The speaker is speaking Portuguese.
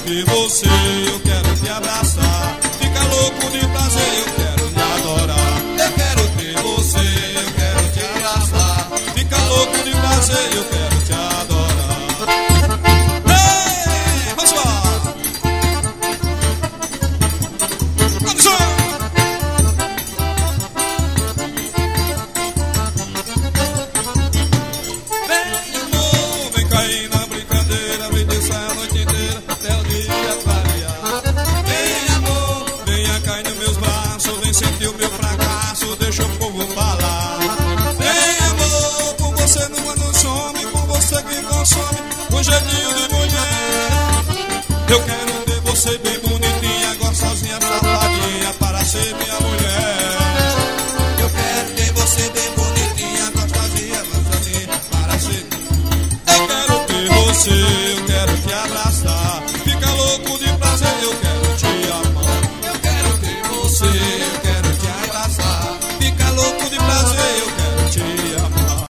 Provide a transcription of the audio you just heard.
ter você, eu quero te abraçar. Fica louco de prazer, eu quero te adorar. Eu quero ter você, eu quero te abraçar. Fica louco de prazer, eu quero te adorar. Ei, vamos lá! Vamos lá! Vem amor, vem cair na brincadeira, vem dançar a noite inteira até o dia clarear. Vem amor, venha cair nos meus braços, vem sentir o meu fracasso, deixa o povo falar. Vem amor, com você não some, com você que consome, com jeitinho de mulher. Eu quero ter você bem bonitinha, gostosinha, safadinha, para ser minha mulher. Eu quero ter você bem bonitinha, gostosinha, para ser. Eu quero ter você.